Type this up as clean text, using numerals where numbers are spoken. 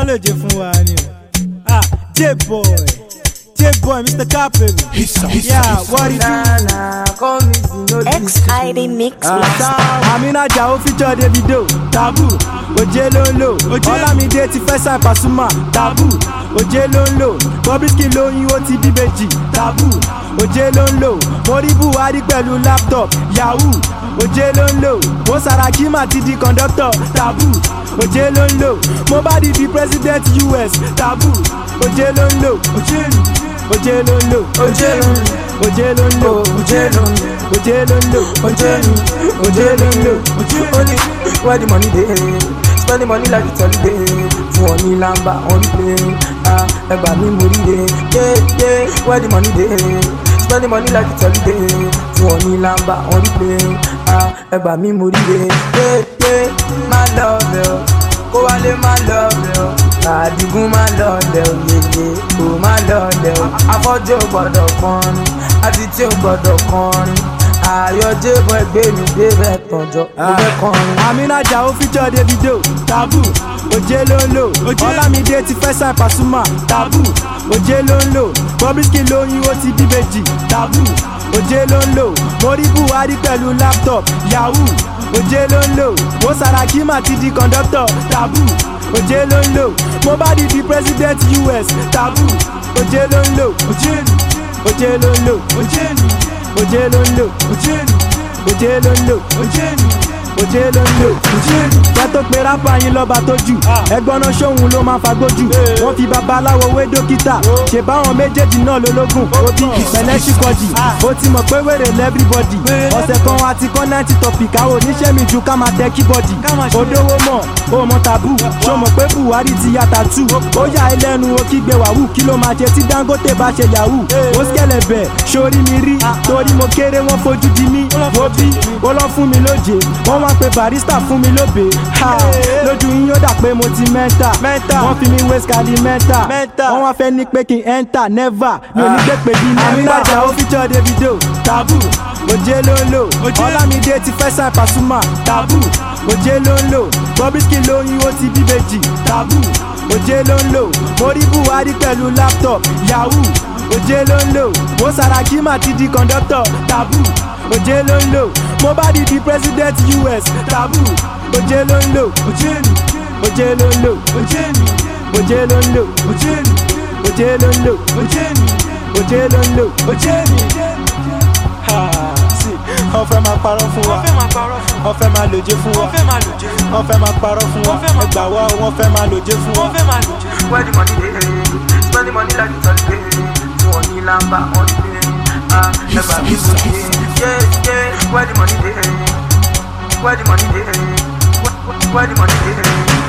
lè jẹ fún wa ni o. J-boy, Mr. Capel. Yeah, what it do? XID Mix. Amina Jao feature Davido. Taboo. Oje ló ń lò. Olamide ti fẹ́ sign Pasuma. Taboo. Oje ló ń lò. Bobrisky lóyún ó ti bí méjì. Taboo. Oje ló ń lò. Mori Buhari pẹ̀lú laptop. Yahoo. Oje ló ń lò. Mo Saraki ma ti di conductor. Taboo. Oje ló ń lò. Mohbad di president US. Taboo. Oje ló ń lò. Oje ló ń lò. Oje ló ń lò. Oje ló ń lò. Oje ló ń lò. Oje ló ń lò. Oje ló ń lò. Only where the money dey, spend the money like it's holiday. Fún ọ ní lamba on the plane, ẹgbà mi mo rí de. Where the money dey, spend the money like it's holiday. Fún ọ ní lamba on the plane, ẹgbà mi mo rí de. Má lọ bẹ̀ ọ́, kó wálé má lọ bẹ̀ ọ́. Àdìgún má lọ lẹ̀ ọ́ yeye, kò má lọ lẹ̀ ọ́. Afọ́jú ò gbọ́dọ̀ kọrin, àdìtí ò gbọ́dọ̀ kọrin. Ayọ̀jẹ́ bọ̀ ẹgbẹ́ mi dé bẹ́ẹ̀ tọ̀jọ́, mo fẹ́ kọrin. Amina Jao feature Davido. Taboo. Oje ló ń lò. Olamide ti fẹ́ sign Pasuma. Taboo. Oje ló ń lò. Bobrisky lóyún ó ti bí méjì. Taboo. Oje ló ń lò. Mori Buhari pẹ̀lú laptop. Yahoo. Oje ló ń lò. Mo Saraki ma ti di conductor. Taboo. Oje ló ń lò. Mohbad di president US. Taboo. Oje ló ń lò. Oje ló ń lò. Oje ló ń lò. Oje ló ń lò. Oje ló ń lò. Wọ́n tó pe rápà yín lọ́ba tó jù. Ẹgbọ́n náà ṣóhun ló máa fagbójú. Wọ́n fi babaláwo wé dókítà. Ṣé báwọn méjèèjì náà lológun? Òbí ìpẹ̀lẹ́ ṣìkọ̀jì. Ó ti mọ̀ pé wèrè lẹ́bíbọ̀dì. Ọ̀sẹ̀ kan àti kọ́nẹ́ẹ̀tì tọ̀pì káwọ́ oníṣẹ́ mi ju ká máa tẹ kíbọ̀dì. Odówó mọ̀, ó mọ tàbú. Ṣó mọ̀ pé Buhari ti ya tàtú. Ó yà á lẹ́nu ó kígbe wàhù. Kí ló máa ṣe tí Dangote bá ṣe yahoo? Ó skẹ̀lẹ̀bẹ̀ sórí mi rí. Torí mo kéré wọ́n fojú di mí. Wo bí ó lọ fún mi lóje. Wọ́n wá pe barista fún mi lóbe. Lójú yín ó dà pé mo ti mẹ́ta. Wọ́n fi mi wé skali mẹ́ta. Wọ́n wá fẹ́ ní pé kí n enter never. Mi ò ní gbé pé bí mẹ́ta. Amina Jao feature Davido. Taboo. Oje ló ń lò. Olamide ti fẹ́ sign Pasuma. Taboo. Oje ló ń lò. Bobrisky lóyún ó ti bí méjì. Taboo. Oje ló ń lò. Mori Buhari pẹ̀lú laptop. Yahoo. Oje ló ń lò. Mo Saraki ma ti di conductor. Taboo. Oje ló ń lò. Mohbad di president US. Taboo. Oje ló ń lò. Oje ló ń lò. Oje ló ń lò. Oje ló ń lò. Oje ló ń lò. Wọ́n fẹ́ máa parọ́ fún wa. Wọ́n fẹ́ máa lòjé fún wa. Wọ́n fẹ́ máa parọ́ fún wa. Ẹgbà wa wọ́n fẹ́ máa lòjé fún wa. Where the money dey, spend the money like it's holiday. Fún ọ ní lamba on the plane, ẹgbà mi mo rí de. Where the money dey, where the money dey, where the money dey.